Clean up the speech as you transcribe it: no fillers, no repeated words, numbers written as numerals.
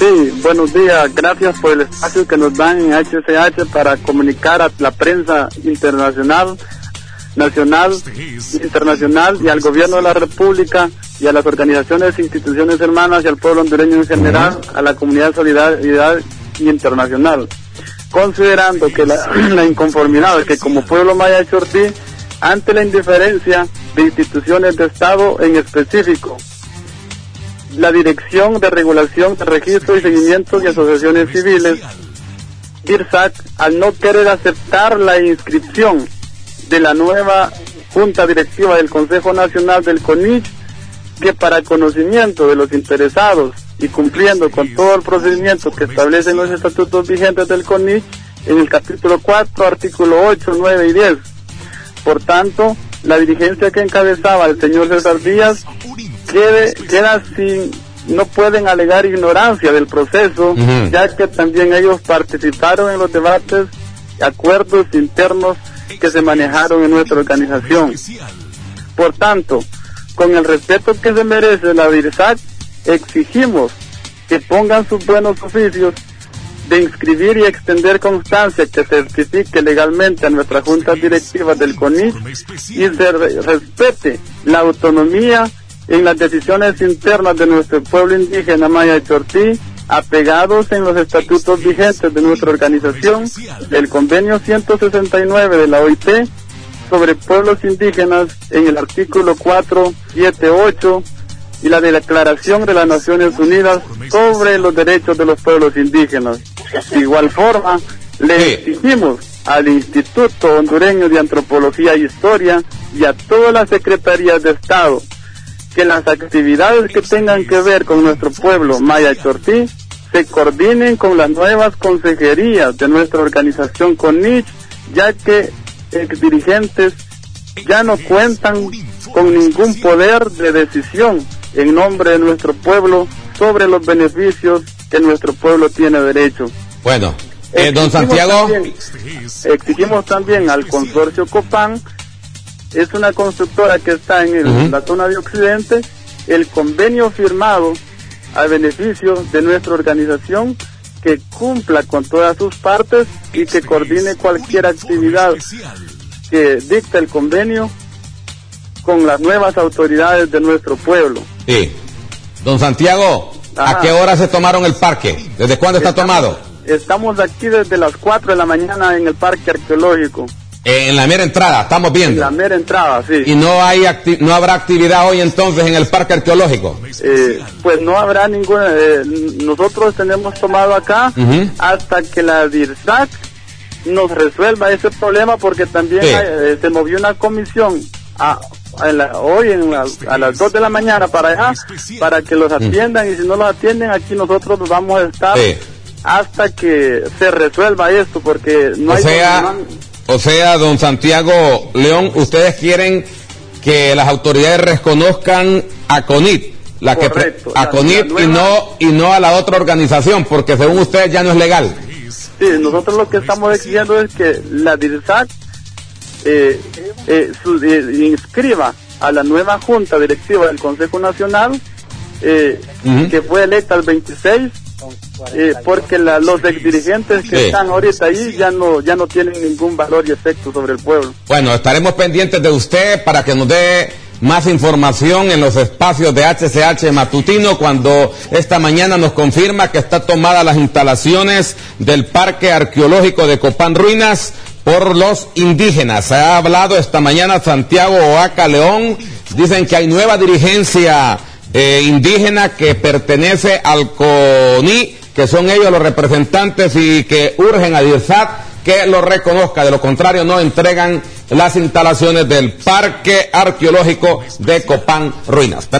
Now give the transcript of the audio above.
Sí, buenos días. Gracias por el espacio que nos dan en HCH para comunicar a la prensa internacional, nacional, internacional y al gobierno de la República y a las organizaciones e instituciones hermanas y al pueblo hondureño en general, a la comunidad de solidaridad internacional. Considerando que la inconformidad que como pueblo maya chortí, ante la indiferencia de instituciones de Estado en específico, la Dirección de Regulación de Registros y Seguimientos y Asociaciones Civiles, DIRSAC, al no querer aceptar la inscripción de la nueva Junta Directiva del Consejo Nacional del CONICH, que para conocimiento de los interesados y cumpliendo con todo el procedimiento que establecen los estatutos vigentes del CONICH en el capítulo 4, artículo 8, 9 y 10. Por tanto, la dirigencia que encabezaba el señor César Díaz queda sin, no pueden alegar ignorancia del proceso, ya que también ellos participaron en los debates y acuerdos internos que se manejaron en nuestra organización. Por tanto, con el respeto que se merece la DIRSAC, exigimos que pongan sus buenos oficios de inscribir y extender constancia que certifique legalmente a nuestras juntas directivas del CONICH y se respete la autonomía en las decisiones internas de nuestro pueblo indígena maya chortí, apegados en los estatutos vigentes de nuestra organización, el convenio 169 de la OIT sobre pueblos indígenas en el artículo 4, 7, 8 y la Declaración de las Naciones Unidas sobre los derechos de los pueblos indígenas. De igual forma, le exigimos al Instituto Hondureño de Antropología e Historia y a todas las secretarías de Estado que las actividades que tengan que ver con nuestro pueblo maya chortí se coordinen con las nuevas consejerías de nuestra organización CONICH, ya que exdirigentes ya no cuentan con ningún poder de decisión en nombre de nuestro pueblo sobre los beneficios que nuestro pueblo tiene derecho. Bueno, don Santiago. Exigimos también al consorcio Copán, es una constructora que está en la zona de Occidente, el convenio firmado a beneficio de nuestra organización, que cumpla con todas sus partes y que coordine cualquier actividad que dicte el convenio con las nuevas autoridades de nuestro pueblo. Sí. Don Santiago, ¿a qué hora se tomaron el parque? ¿Desde cuándo está tomado? Estamos aquí desde las 4 de la mañana en el parque arqueológico. En la mera entrada, estamos viendo. En la mera entrada, sí. ¿Y no habrá actividad hoy entonces en el parque arqueológico? Pues no habrá ninguna. Nosotros tenemos tomado acá hasta que la DIRSAC nos resuelva ese problema, porque también se movió una comisión hoy a las 2 de la mañana para allá, para que los atiendan, y si no los atienden aquí nosotros nos vamos a estar hasta que se resuelva esto, porque no O sea, don Santiago León, ustedes quieren que las autoridades reconozcan a CONIT, a CONIT y no a la otra organización, porque según ustedes ya no es legal. Sí, nosotros lo que estamos exigiendo es que la DIRSAC inscriba a la nueva Junta Directiva del Consejo Nacional, que fue electa el 26, porque los exdirigentes que están ahorita ahí ya no tienen ningún valor y efecto sobre el pueblo. Bueno, estaremos pendientes de usted para que nos dé más información en los espacios de HCH Matutino, cuando esta mañana nos confirma que está tomada las instalaciones del Parque Arqueológico de Copán Ruinas por los indígenas. Se ha hablado esta mañana Santiago Oaca León, dicen que hay nueva dirigencia indígena que pertenece al CONI, que son ellos los representantes, y que urgen a DIRSAC que lo reconozca, de lo contrario no entregan las instalaciones del Parque Arqueológico de Copán Ruinas.